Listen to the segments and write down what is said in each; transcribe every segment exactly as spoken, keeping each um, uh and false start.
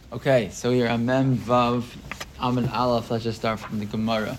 Okay, so here Amem Vav Amid Aleph. Let's just start from the Gemara.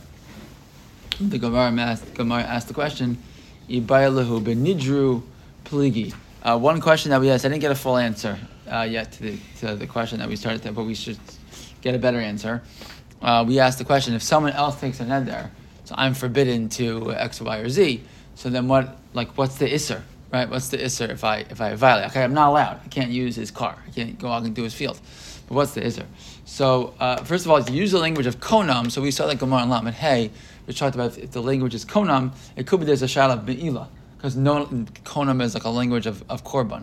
The Gemara asked, Gemara asked the question, Ibayalahu benidru pligi. Uh, one question that we asked, I didn't get a full answer uh, yet to the, to the question that we started there, but we should get a better answer. Uh, we asked the question, if someone else takes a neder, so I'm forbidden to X, Y, or Z, so then what, like, what's the isser, right? What's the isser if I if I violate? Okay, I'm not allowed. I can't use his car. I can't go out and do his field. But what's the isser? So, uh, first of all, to use the language of konam, so we saw like Gemara and Lamed Hey, we talked about if the language is konam, it could be there's a shal of be'ila, because no, konam is like a language of, of korban.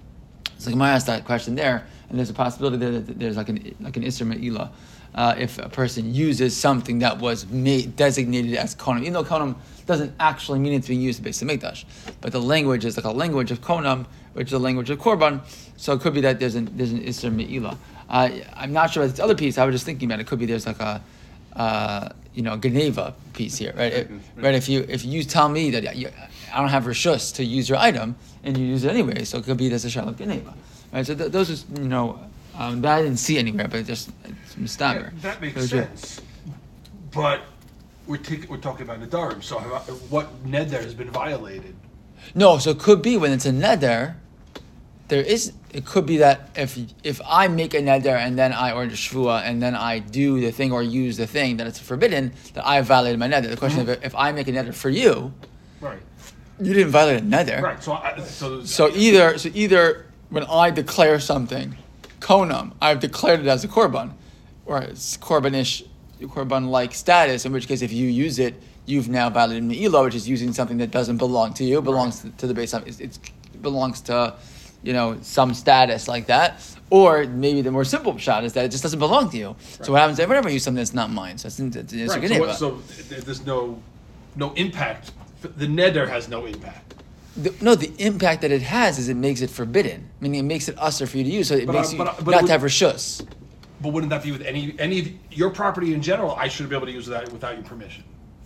So Gemara asked that question there, and there's a possibility that there's like an like an isser me'ila, uh, if a person uses something that was made, designated as konam, even though konam doesn't actually mean it's being used to Beis Hamikdash, but the language is like a language of konam, which is a language of korban. So it could be that there's an there's an isser me'ila. Uh, I'm not sure about this other piece. I was just thinking about it. It could be there's like a uh, you know Geneva piece here, right? It, right. If you if you tell me that you, I don't have reshus to use your item and you use it anyway, so it could be there's a shal of Geneva, right? So th- those are you know um, that I didn't see anywhere, but it just it's mistaber. Yeah, that makes so sense. But we're t- we're talking about Nadarim, so what neder has been violated? No, so it could be when it's a neder. There is. It could be that if if I make a neder and then I order shvua and then I do the thing or use the thing that it's forbidden, that I violated my neder. The question mm-hmm. is if I make a neder for you, right? You didn't violate a neder, right? So I, so so either so either when I declare something, konam, I've declared it as a korban, or it's korbanish, korban-like status. In which case, if you use it, you've now violated me'ilah, which is using something that doesn't belong to you, belongs right. to, to the base. It's, it's it belongs to. You know, some status like that, or maybe the more simple shot is that it just doesn't belong to you. Right. So what happens if whenever I use something that's not mine? So it's, it's, it's right. So, what, so there's no no impact. The neder has no impact. The, no, the impact that it has is it makes it forbidden. Meaning it makes it usher for you to use. So it but, makes uh, you but, but not would, to have reshus. But wouldn't that be with any any of your property in general? I shouldn't be able to use that without your permission.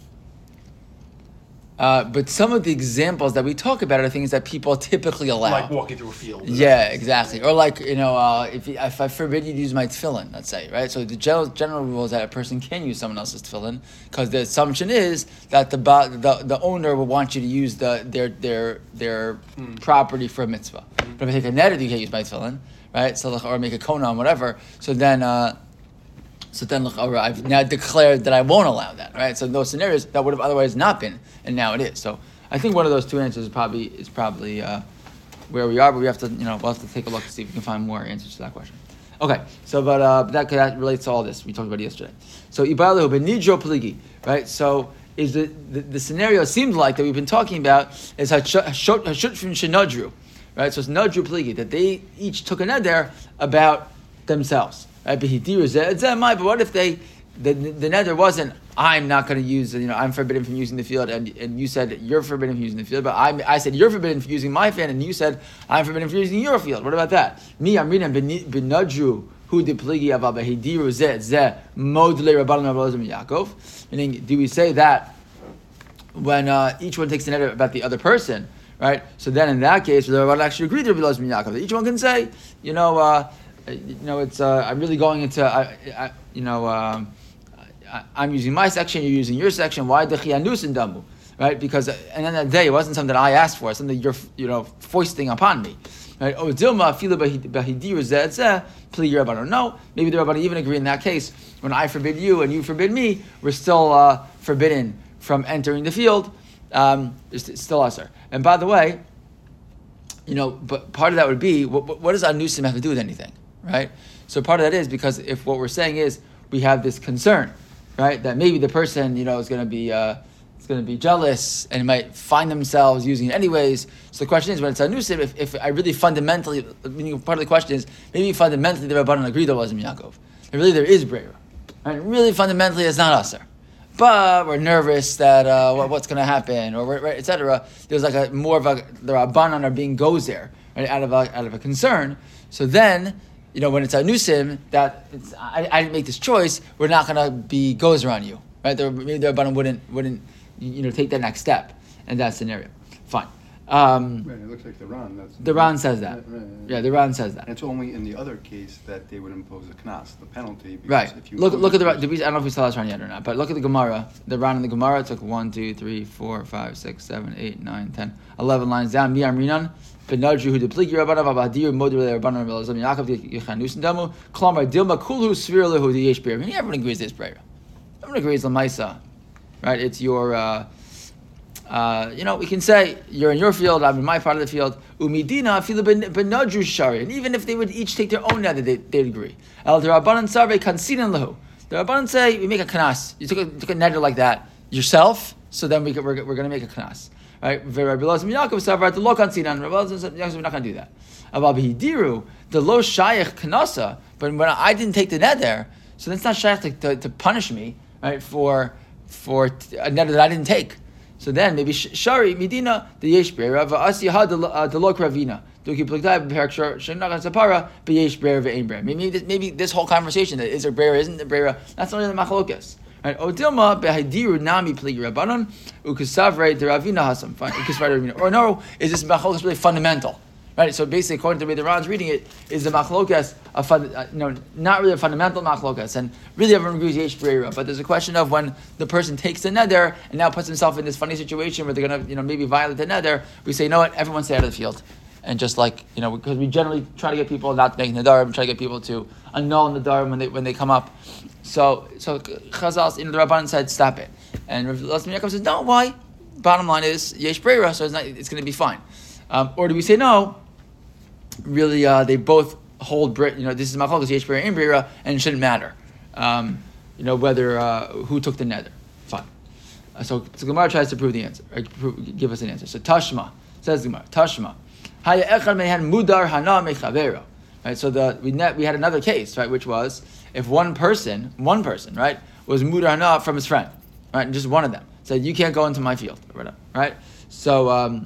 Uh, but some of the examples that we talk about are things that people typically allow. Like walking through a field. Yeah, exactly. Or like, you know, uh, if if I forbid you to use my tefillin, let's say, right? So the general, general rule is that a person can use someone else's tefillin, because the assumption is that the the the owner will want you to use the their their their mm. property for a mitzvah. Mm. But if I take a neder, you can't use my tefillin, right? So or make a konam, whatever. So then. Uh, So then, I've now declared that I won't allow that, right? So in those scenarios, that would have otherwise not been, and now it is. So I think one of those two answers is probably is probably uh, where we are, but we have to, you know, we'll have to take a look to see if we can find more answers to that question. Okay, so but uh, that that relates to all this we talked about yesterday. So ibalahu benidro pligi, right? So is the, the the scenario seems like that we've been talking about is hashutfim shenadru, right? So it's nadru pligi, that they each took a neder about themselves. Right, but what if they the the neder wasn't I'm not going to use you know I'm forbidden from using the field and and you said you're forbidden from using the field, but I I said you're forbidden from using my fan and you said I'm forbidden from using your field. What about that? Me I'm reading benadru who the pligi of abahidiru zeh zeh modle rabbanon rabbanon Yaakov. Meaning, do we say that when uh, each one takes the neder about the other person, right? So then in that case, the rabbanon actually agreed to rabbanon Yaakov. Each one can say, you know. Uh, You know, it's. Uh, I'm really going into. I, I, you know, um, I, I'm using my section. You're using your section. Why the chianus in damu, right? Because at the end of the day, it wasn't something that I asked for. It's something you're, you know, foisting upon me, right? Oh, dilma fila bahidir zeh zeh pli rabbanon. No, maybe the rabbanon even agree in that case. When I forbid you and you forbid me, we're still uh, forbidden from entering the field. Um, it's, it's still usher. And by the way, you know, but part of that would be what, what does anusim have to do with anything? Right, so part of that is because if what we're saying is we have this concern, right, that maybe the person you know is going to be uh, is going to be jealous and might find themselves using it anyways. So the question is when it's anusim, if, if I really fundamentally, meaning part of the question is maybe fundamentally the rabbanon agreed that it wasn't Yaakov. And really there is breira, right? Really fundamentally it's not aser, but we're nervous that uh, what, what's going to happen or right, et cetera. There's like a more of a the rabbanon are being gozer right out of a, out of a concern. So then. You know, when it's anusim, that it's, I, I didn't make this choice, we're not going to be gozer on you, right? There, maybe the rabbanon wouldn't, wouldn't, you know, take that next step in that scenario. Fine. Um, Right, it looks like the Ran. That's the Ran says that. Right, right, right. Yeah, the Ran says that. And it's only in the other case that they would impose a knas, the penalty. Because Right. If you Look, impose look at the. it- Ra- Did we, I don't know if we saw this Ran yet or not, but look at the Gemara. The Ran in the Gemara took one, two, three, four, five, six, seven, eight, nine, ten, eleven lines down. Mi Amrinan, Benadru who depligi Rabbanan, Vabadir Modir Rabbanan, Belazam Yaakov Yechanusin Damu, Klamar Dilma Kulhu Svir Lehu the Yesh Beer. I mean, everyone agrees this prayer. Everyone agrees Lamaisa, right? It's your. Uh, Uh, you know, we can say you're in your field, I'm in my part of the field. Umidina fila benadru shari, and even if they would each take their own nether, they, they'd agree. El Rabbanan sarve kansinan lahu. The Rabbanan say we make a kanas. You took a, took a nether like that yourself, so then we could, we're, we're going to make a kanas, right? Rabbi Elazar ben Yaakov sarve the lo kansinan. Rabbi Elazar ben Yaakov, we're not going to do that. Abba hidiru the lo shayach kanasa, but when I didn't take the nether, so that's not shayach to, to, to punish me, right? For for a nether that I didn't take. So then maybe Shari Medina the Yesh Be'er V'Asiha the Lo Kravina Duki Plagdai B'Perak Shenagan Sapara B'Yesh Be'er V'Ein Be'er. Maybe this, maybe this whole conversation that is there Be'er isn't there Be'er, that's only the Machlokas. Right? Odilma Be'Hadiru Nami Pligi Rabbanon Ukasavre the Ravina Hasam. Ukasavre Ravina. Or no, is this Machlokas really fundamental? Right, so basically, according to the way the Ran's reading it, is the machlokas a fun, uh, no, not really a fundamental machlokas, and really everyone agrees yesh b'reira. But there's a question of when the person takes the neder and now puts himself in this funny situation where they're gonna, you know, maybe violate the neder. We say, you know what, everyone stay out of the field, and just like, you know, because we generally try to get people not to make nedarim, try to get people to annul nedarim when they when they come up. So, so Chazal, you know, the Rabbanan said stop it, and Rav Elazar ben Yaakov says no. Why? Bottom line is yesh b'reira, so it's not, it's going to be fine. Um, or do we say no? Really, uh, they both hold. You know, this is machlokes yesh b'reira and b'reira, and it shouldn't matter. Um, you know whether uh, who took the nether. Fine. Uh, so, so Gemara tries to prove the answer, or prove, give us an answer. So Tashma says Gemara. Tashma. Haya echad mehan mudar hana mechavero. Right. So the we net, we had another case, right, which was if one person, one person, right, was mudar hana from his friend, right, and just one of them said you can't go into my field, or whatever, right. So um,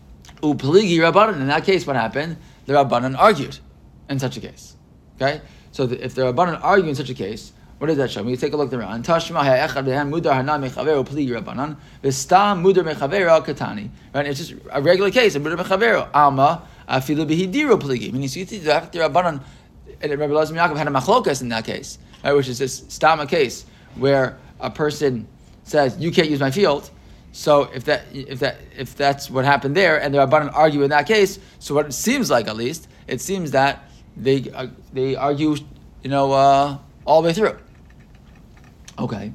upeligi rabbanan. In that case, what happened? The Rabbanan argued in such a case. Okay? So the, if the Rabbanan argue in such a case, what does that show? We take a look around. Tashma ha'echad behan mudar hana mechavero pligi Rabbanan v'stam mudar mechavero katani. Right? It's just a regular case of mudar mechavero. Alma afilu behidiru pligi. Meaning, so you think that the Rabbanan and Rabbi Elazar ben Yaakov had a machlokas in that case, right? Which is this stama case where a person says you can't use my field. So if that if that if that's what happened there, and the Rabbanan argue in that case, so what it seems like, at least, it seems that they uh, they argue, you know, uh, all the way through. Okay,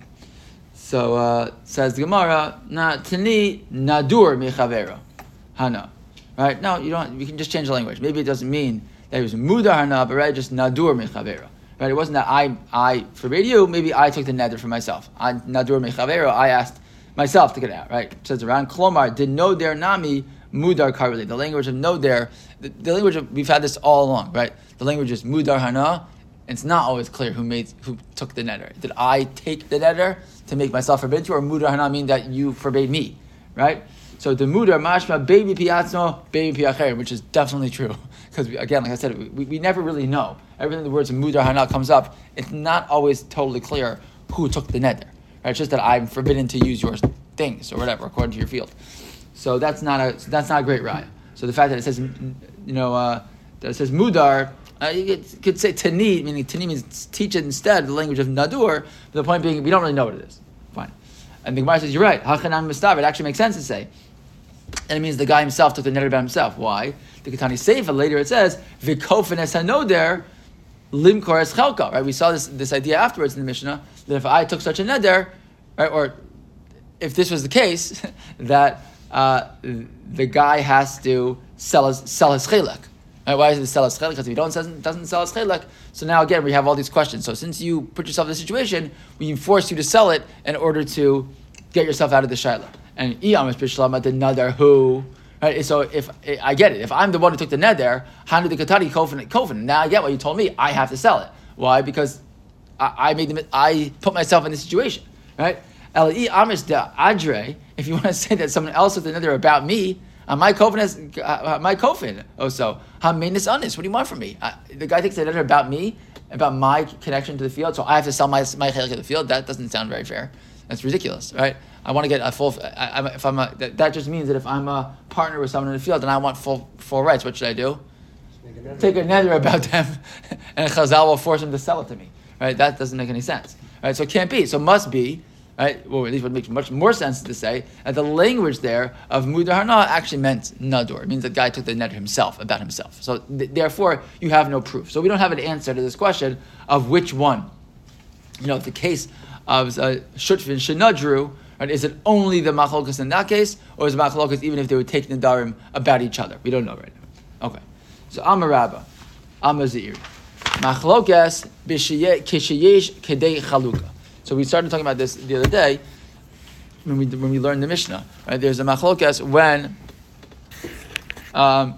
so uh, says the Gemara, na tani nadur mechavera, hana, right? No, you don't. You can just change the language. Maybe it doesn't mean that it was mudar hana, but right, just nadur mechavera. Right? It wasn't that I I forbade you. Maybe I took the nether for myself. I nadur mechavera. I asked myself to get it out, right? It says around Klomar, did no der nami mudar karili. The language of no der, the, the language of, we've had this all along, right? The language is mudar hana. It's not always clear who made who took the netter. Did I take the netter to make myself forbid to, or mudar hana mean that you forbade me, right? So the mudar mashma baby piatzno baby piacher, which is definitely true, because again, like I said, we, we never really know. Everything the words of mudar hana comes up, it's not always totally clear who took the netter. Right? It's just that I'm forbidden to use your things or whatever according to your field. So that's not a that's not a great raya. So the fact that it says, you know, uh, that it says mudar, uh, you could, could say tani, meaning tani means teach it instead the language of nadur. But the point being, we don't really know what it is. Fine. And the Gemara says you're right. Hachanam mistav. It actually makes sense to say, and it means the guy himself took the neder by himself. Why? The Ketani Seifa later it says v'kofen es hanoder limkor es chelka. Right? We saw this this idea afterwards in the Mishnah that if I took such a neder, right, or if this was the case, that uh, the guy has to sell his sell his chelek. Right? Why does he sell his chelek? Because if he don't doesn't doesn't sell his chelek, so now again we have all these questions. So since you put yourself in this situation, we force you to sell it in order to get yourself out of the shaila. And iyam is bishlama the nadar who. Right? So if I get it, if I'm the one who took the neder, hanu the katari kofin kofin. Now I get what you told me. I have to sell it. Why? Because I, I made them. I put myself in this situation. Right? Eli amish da adre. If you want to say that someone else took the neder about me, uh, my kofin is uh, my kofin. Oh, so hamenis honest. What do you want from me? Uh, the guy takes the neder about me, about my connection to the field. So I have to sell my my chelik to the field. That doesn't sound very fair. That's ridiculous, right? I want to get a full. I, I, if I'm a, that, that just means that if I'm a partner with someone in the field and I want full full rights, what should I do? Take a nether about them, and Chazal will force them to sell it to me. Right? That doesn't make any sense. Right? So it can't be. So it must be. Right? Well, at least what makes much more sense to say that the language there of Mudar Hana actually meant Nadur. It means the guy took the nether himself, about himself. So th- therefore, you have no proof. So we don't have an answer to this question of which one. You know, the case of uh, Shutvin Shenadru, right, is it only the Machlokas in that case, or is it Machlokas even if they would take Nadarim about each other? We don't know right now. Okay. So Amar Rabba, Amar Zeir. Machlokas kishayesh kedei chaluka. So we started talking about this the other day when we when we learned the Mishnah. Right, there's a machlokas when um,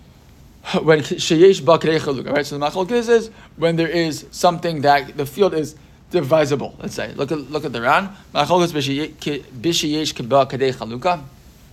when sheyesh ba kedei chaluka. Right, so the machlokas is when there is something that the field is divisible. Let's say look at look at the Ran machlokas b'sheyesh ba kedei chaluka.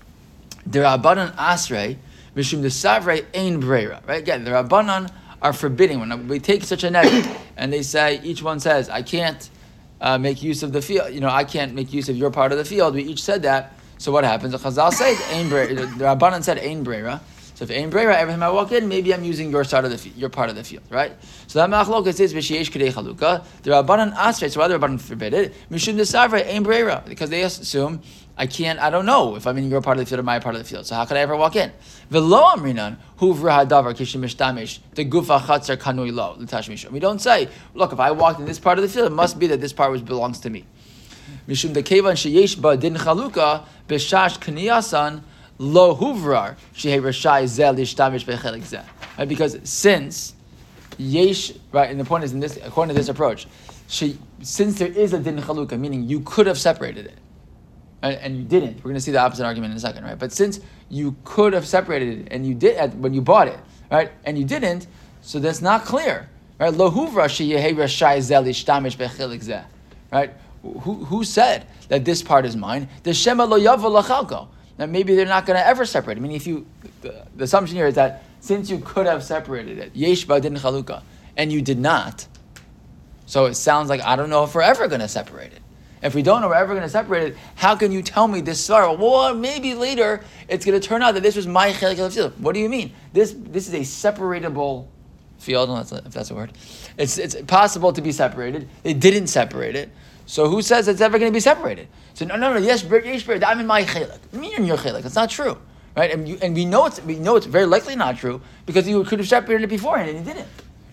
The Rabbanan asrei mishum the savrei ein breira. Right, again the Rabbanan are forbidding when we take such a net and they say each one says I can't. Uh, make use of the field. You know, I can't make use of your part of the field. We each said that. So what happens? The Chazal said, "Ein breira." The Rabbanan said, "Ein breira." So if ein breira, every time I walk in, maybe I'm using your side of the your part of the field, right? So that machlokas is v'sheyesh kedei chaluka. The Rabbanan asrei. So why the Rabbanan forbid it? Mishum desavrei ein breira, because they assume I can't. I don't know if I'm in your part of the field or my part of the field. So how could I ever walk in? V'lo amrinan huvra hadavar kishim mishtamish the gufa chatzer kanui lo l'tashmishum. We don't say, look, if I walked in this part of the field, it must be that this part which belongs to me. Mishum the kevan sheyesh ba din chaluka b'shash kniyasan lo huvrar shehei rashai zel lishtamish bechelik zeh. Right, because since yesh, right, and the point is in this, according to this approach, she, since there is a din chaluka, meaning you could have separated it. And you didn't. We're going to see the opposite argument in a second, right? But since you could have separated it and you did at, when you bought it, right? And you didn't, so that's not clear, right? Lo huvra sheyehei rashai zel lishtamish bechelik zeh, right? Who who said that this part is mine? The shema lo yavo lachalko. Now maybe they're not going to ever separate. I mean, if you the, the assumption here is that since you could have separated it, yesh ba din chaluka, and you did not, so it sounds like I don't know if we're ever going to separate it. If we don't know we're ever going to separate it, how can you tell me this svar? Well, maybe later it's going to turn out that this was my chelik of the field. What do you mean? This this is a separatable field, if that's a word. It's it's possible to be separated. They didn't separate it. So who says it's ever going to be separated? So no, no, no. Yes, yes, I'm in my chelik. I mean, you're in your chelik. It's not true, right? And you, and we know it's we know it's very likely not true because you could have separated it beforehand and you didn't.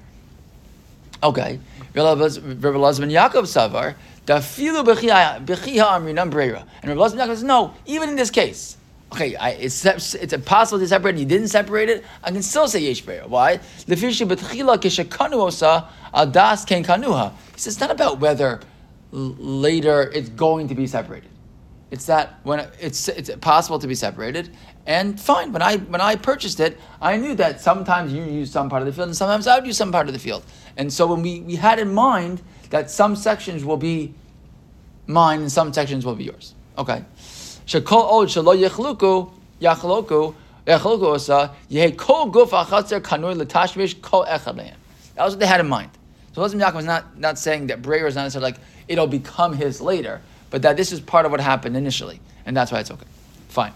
Okay, Rabbi Elazar Yaakov Savar. The filu b'chiha amrinam breira, and Rabbi Elazar says no. Even in this case, okay, I, it's it's impossible to separate. And you didn't separate it. I can still say yesh breira. Why? The fishi b'tchila kishakanu osa adas ken kanuha. He says it's not about whether l- later it's going to be separated. It's that when it's it's possible to be separated, and fine. When I when I purchased it, I knew that sometimes you use some part of the field, and sometimes I would use some part of the field. And so when we, we had in mind that some sections will be mine and some sections will be yours. Okay. Shekol od shelo yechluku yachloku yachloku osa yehi kol guf achatzer kanui letashmish kol echad lehem. That was what they had in mind. So Elazar Yaakov was not not saying that breira is not necessarily like it'll become his later, but that this is part of what happened initially, and that's why it's okay. Fine.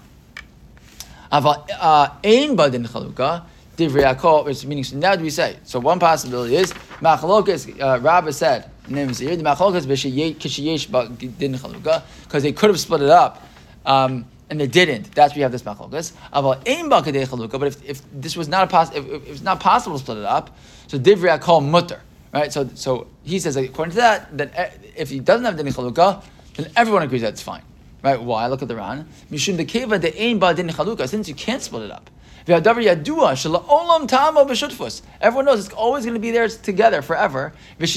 Aval ein badin chaluka. Which meaning, so now do we say? So one possibility is machlokas. Uh, Rabbi said, the machlokas because they could have split it up, um, and they didn't. That's why you have this machlokas. But if, if this was not a poss- if, if it's not possible to split it up, so divrei hakol mutter, right? So so he says according to that, that if he doesn't have din chalukah, then everyone agrees that it's fine, right? Why? Look at the Ran. Mishum the keva the ein ba din chalukah, since you can't split it up. Everyone knows it's always going to be there together forever.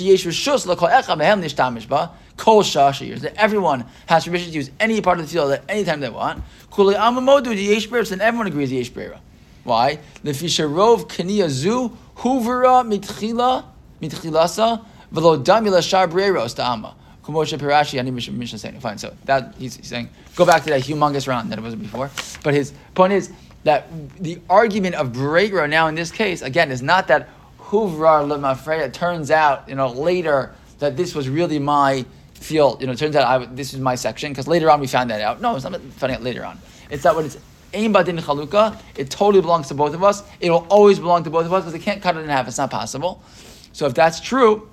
Everyone has permission to use any part of the field at any time they want. And everyone agrees yesh breira. Why? The fisharov kaniya zu huvera mitchila mitchilasa v'lo damila shar breiros ta'ama. Kumosha Pirashi ani Mishnah saying. Fine. So that he's saying go back to that humongous round that it was before. But his point is that the argument of breira now in this case, again, is not that huvrar lemafreya. It turns out, you know, later that this was really my feel, you know, it turns out I, this is my section, because later on we found that out. No, it's not finding out later on. It's that when it's Ein Badin Chalukah, it totally belongs to both of us. It will always belong to both of us, because they can't cut it in half. It's not possible. So if that's true,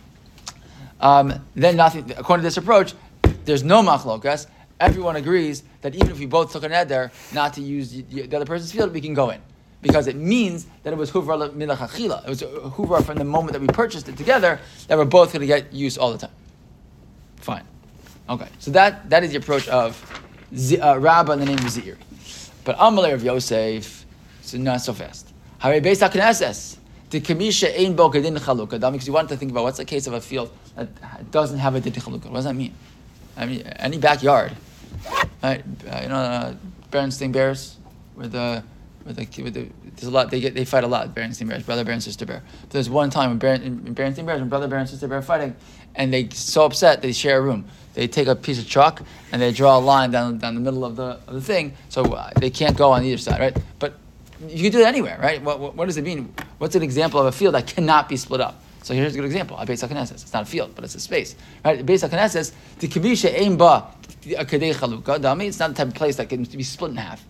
um, then nothing, according to this approach, there's no machlokas. Everyone agrees that even if we both took an eder not to use the, the other person's field, we can go in. Because it means that it was huvra milachachila. It was huvra from the moment that we purchased it together, that we're both going to get use all the time. Fine. Okay. So that, that is the approach of Z, uh, Rabbah in the name of Zeir. But Amalei of Yosef, so not so fast. Hare Beis HaKnesses, the Kamisha Ein Bo Kedin Chalukah. That means you want to think about what's the case of a field that doesn't have a Din Chalukah. What does that mean? I mean, any backyard, right? Uh, you know, uh, Berenstain Bears, where the, where the, where the, there's a lot. They get, they fight a lot. Berenstain Bears, brother bear and sister bear. But there's one time when Ber, in Berenstain Bears, when brother bear and sister bear are fighting, and they so upset they share a room. They take a piece of chalk and they draw a line down down the middle of the of the thing, so uh, they can't go on either side, right? But you can do that anywhere, right? What, what, what does it mean? What's an example of a field that cannot be split up? So here's a good example. A Beis HaKnesses. It's not a field, but it's a space, right? Beis HaKnesses, the Kamisha Ein Ba Kedei Chalukah. Dami, it's not the type of place that can be split in half.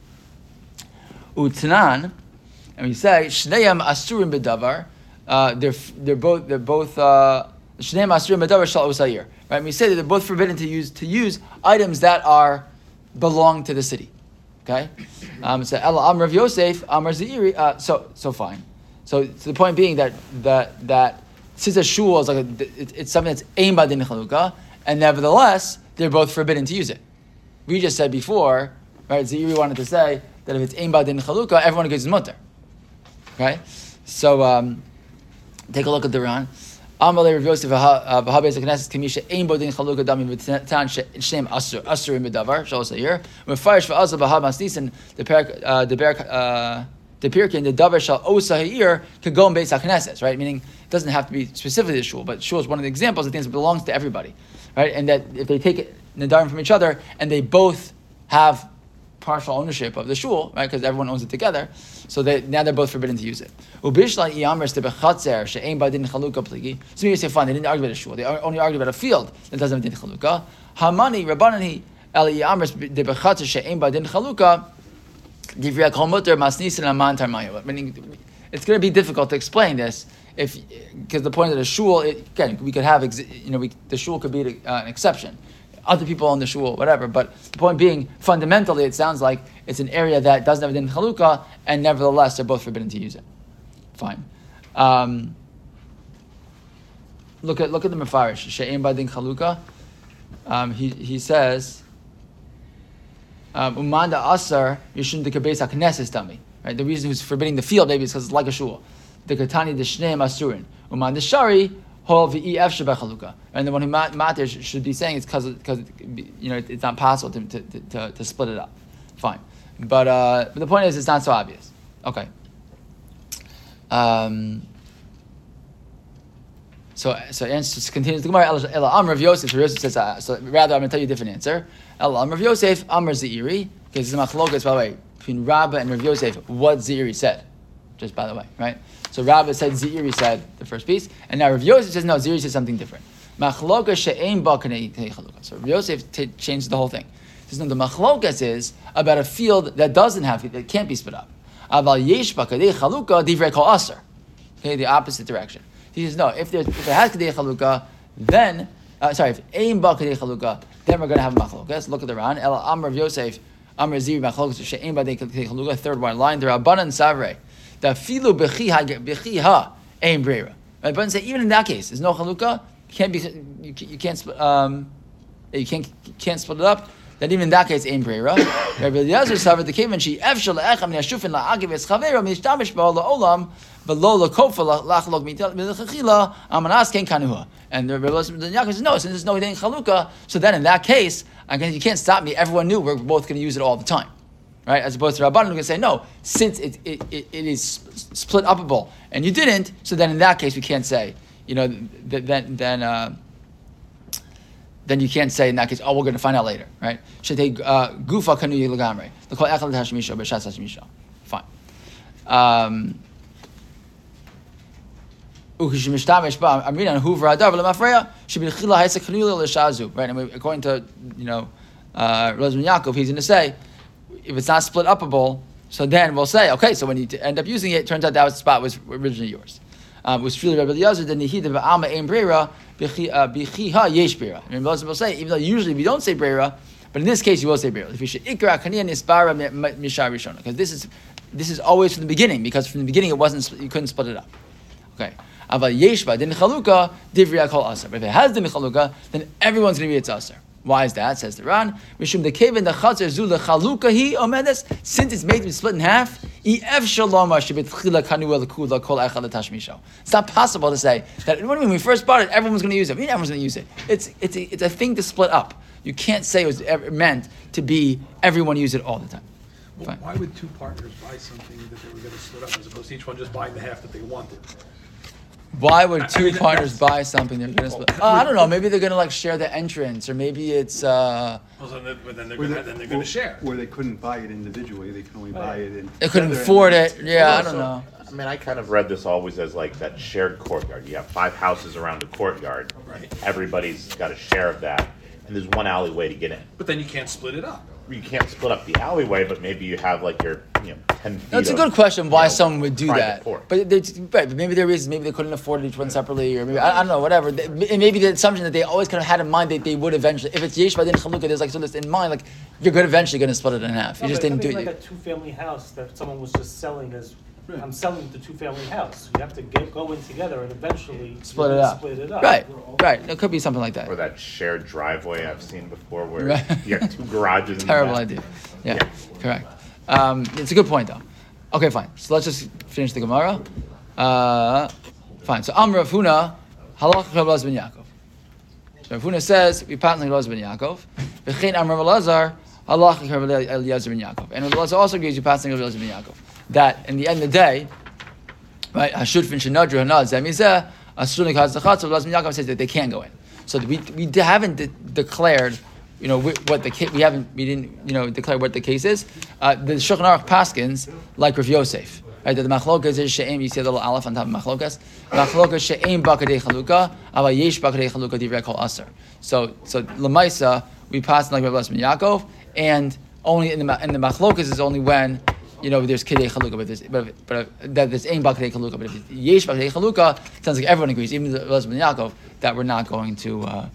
Utnan, and we say Shneyam Asurim Bedavar. Uh, they're they're both they're both Shneyam Asurim Bedavar Shal Osayir. Right? And we say that they're both forbidden to use to use items that are belong to the city. Okay. Um, so Ela Amr of Yosef Amr Zeiri. Uh, so so fine. So, so the point being that that that since a shul is like a, it, it's something that's aimed by Din Chalukah, and nevertheless they're both forbidden to use it. We just said before, right? Zeiri wanted to say that if it's aimed by Din Chalukah, everyone gets mutter. Right? So um, take a look at the Ran. Amalei Rav Yosef v'habeis HaKnesses Kamisha Ein Bo Din Chalukah Dami v'tan Shneim Asur Asur Medavar Shalosh Hayir Mefarish v'Azal b'Hab Masnisin the Perak uh, the Perak uh, the Pirkin the Davar Shal Osa Hayir could go in Beis HaKnesses, right? Meaning it doesn't have to be specifically the shul, but shul is one of the examples of things that belongs to everybody, right? And that if they take it nedarim from each other and they both have partial ownership of the shul, right? Because everyone owns it together, so they now they're both forbidden to use it. So you say, fine, they didn't argue about a shul; they only argued about a field that doesn't have din chalukah. Hamani rabbanani el yamers de bechatzer she'ein ba din chalukah divrei kol muter masnisin aman tarmayu. Meaning, it's going to be difficult to explain this if because the point of the shul, it, again, we could have you know we, the shul could be uh, an exception. Other people own the shul, whatever. But the point being, fundamentally, it sounds like it's an area that doesn't have a din chalukah, and nevertheless, they're both forbidden to use it. Fine. Um, look at look at the Mefarish. She'ein ba din chalukah. Um, he he says, Umanda asar yishun de Beis HaKnesses dami. Right. The reason he's forbidding the field maybe is because it's like a shul. The katani de shneim asurin. Umanda shari. And the one who matter should be saying it's because because you know it's not possible to to, to, to split it up. Fine, but uh, but the point is it's not so obvious. Okay. Um. So so answer continues the Gemara. Ela Amr of Yosef. So Yosef says uh, so. Rather, I'm going to tell you a different answer. Ela Amr of Yosef. Amr Zeiri. Okay, this is machlokas by the way between Rabbah and Rav Yosef. What Zeiri said, just by the way, right? So Rabbah said Zeiri said the first piece, and now Rav Yosef says no. Zeiri says something different. Machlokas she'ein ba knei chalukah. So Rav Yosef t- changed the whole thing. He says no. The machlokas is about a field that doesn't have that can't be split up. Aval yesh ba knei chalukah divrei kol aser. Okay, the opposite direction. He says no. If there's if it has knei chalukah, then uh, sorry, if ein ba knei chalukah, then we're going to have a machlokas. Look at the Ran. Ela Amr Rav Yosef. Amr Zeiri machlokas she'ein ba knei chalukah. Third one line. There are Rabbanan savrei. The filu bechiha ain breira. Right, but say even in that case, there's no chalukah. Can't be you, you can't split um you can't you can't split it up. Then even in that case, ain breira. Rabbi Eliezer suffered the cave she efshel le'echam ne'ashufin la'agiv es chavera mishtamish ba'ol la'olam v'lo l'kofa la'chalok milchachila amanas ken kanuha. And the Rabbi Eliezer says no, since there's no din chalukah, so then in that case, I guess you can't stop me. Everyone knew we're both going to use it all the time. Right, as opposed to Rabbanan, we're going to say no. Since it it, it, it is split upable, and you didn't, so then in that case we can't say, you know, th- then then uh, then you can't say in that case, oh, we're going to find out later, right? Should take gufa kanu yilagamre. The call echad hashmisha b'shas hashmisha. Fine. Um, Ukishmishtamish ba amrinan huvra hadar v'lemafreya should be chila ha'isek chanula l'shazu. Right, and we, according to you know uh, Rozman Yaakov, he's going to say if it's not split upable, so then we'll say okay. So when you t- end up using it, it turns out that spot was originally yours. Um, was truly Rabbi Eliezer, then the heat of Alma Ein Breira, Bichiha Yesh Breira. And Rabbi Eliezer will say, even though usually we don't say Breira, but in this case you will say Breira. If you should Ikra Kaniya Nisbara Mishar Rishona, because this is this is always from the beginning, because from the beginning it wasn't you couldn't split it up. Okay. Aval Yeshba Din Chaluka Divriya Kol Aser. But if it has Din Chaluka, then everyone's going to be its Aser. Why is that? Says the Ran. Mishum the Kevin the Chazer Zu the Chaluka He Omedes. Since it's made to be split in half, it's not possible to say that when we first bought it, everyone was going to use it. I mean, everyone's going to use it. It's it's a, it's a thing to split up. You can't say it was ever meant to be everyone use it all the time. Well, why would two partners buy something that they were going to split up as opposed to each one just buying the half that they wanted? Why would two I mean, partners buy something they're going to split? Uh, I don't know. Maybe they're going to like share the entrance, or maybe it's. Uh, Well, so then, but then they're Or going they- to then they're going to share. Or they couldn't buy it individually, they can only buy it in. they couldn't together afford and- it. Yeah, I don't So, know. I mean, I kind of read this always as like that shared courtyard. You have five houses around a courtyard. Right. Everybody's got a share of that, and there's one alleyway to get in. But then you can't split it up. You can't split up the alleyway, but maybe you have like your, you know, ten feet. That's a of, good question. Why you know, someone would do private that? court. But they, right, but maybe there is maybe they couldn't afford each one separately, or maybe I, I don't know, whatever. They, and maybe the assumption that they always kind of had in mind that they would eventually, if it's Yesh Badin Chalukah, there's like so this in mind, like you're good eventually going to split it in half. You No, just but didn't do it. it. Like a two-family house that someone was just selling as, I'm selling the two-family house. You have to get, go in together and eventually Split you're it gonna up. Split it up. Right, right. It could be something like that. Or that shared driveway I've seen before, where Right. you have two garages. in the Terrible back. idea. Yeah, Yeah. correct. Um, it's a good point though. Okay, fine. So let's just finish the Gemara. Uh, fine. So Amr Rav Huna, Halach Rav Elazar ben Yaakov. So Rav Huna says we pass like Rav Elazar ben Yaakov. V'chein Amr Rav Elazar, Halach Rav Eliezer ben Yaakov. And Rav Elazar also agrees you pass like Rav Elazar ben Yaakov. That in the end of the day, right? Hashud fin shenadru hanad zemizeh asur nikaz zachatz. Rav Elazar ben Yaakov says that they can't go in. So we we haven't de- declared. You know what the case, we haven't we didn't you know declare what the case is. Uh, the Shulchan Aruch paskins like Rav Yosef, right? That the machlokas is she'em. You see a little aleph on top of machlokas. Machlokas she'em bakadei chaluka, ava yesh bakadei chaluka divrei kol aser. So so lemaisa we pass like Rav Elazar ben Yaakov, and only in the in the machlokas is only when you know there's kedei chaluka, but there's but, but that there's ein bakadei chaluka. But if it's yesh bakadei chaluka, it sounds like everyone agrees, even Rav Elazar ben Yaakov, that we're not going to. Uh,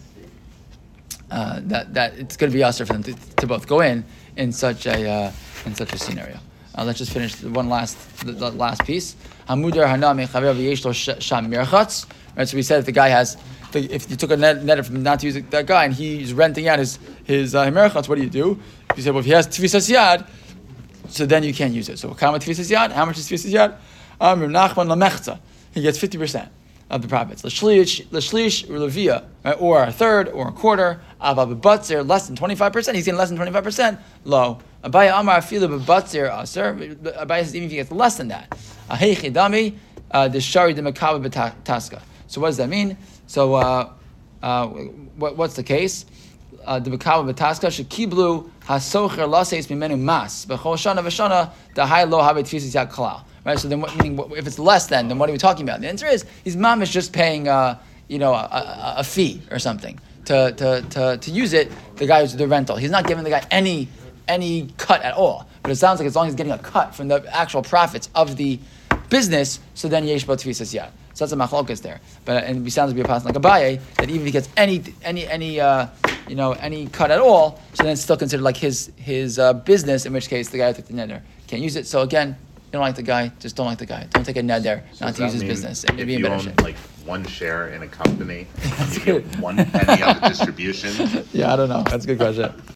Uh, that that it's going to be usher for them to, to both go in in such a uh, in such a scenario. Uh, let's just finish the one last the, the last piece. Hamudar hanami chaver v'yeshlo sham mirchatz. Right, so we said if the guy has, if you took a net, net from not to use that guy and he's renting out his his uh, mirchatz, what do you do? You said, well, if he has tefisas yad, so then you can't use it. So kama tefisas yad? How much is tefisas yad? Amr Nachman lamechza. He gets fifty percent of the profits. L'shlish, l'shlish, or levia, right? Or a third, or a quarter. Ava b'batzir, less than twenty-five percent. He's getting less than twenty-five percent. Low. Abaya Amar afilu b'batzir aser. Abaya says even if he gets less than that. Ahei chidami, the shari de mekaba b'taska. So what does that mean? So uh, uh, what, what's the case? The mekaba b'taska shekiblu hasocher laseis mimenu mas b'chol shana v'shana dahai lo habet tfisas yad kalal. Right, so then, what, meaning what, if it's less than, then what are we talking about? The answer is his mom is just paying, uh, you know, a, a, a fee or something to, to, to, to use it. The guy who's the rental, he's not giving the guy any any cut at all. But it sounds like as long as he's getting a cut from the actual profits of the business, so then yesh bo tfisas yad. So that's a machlokas there. But and it sounds to be a pass like Abaye that even if he gets any any any uh, you know any cut at all, so then it's still considered like his his uh, business. In which case the guy who took the neder can't use it. So again. You don't like the guy, just don't like the guy. Don't take a neder So not does to use that his mean business. And if be in you better own shape. like one share in a company, That's you get good. one penny of the distribution. Yeah, I don't know. That's a good question.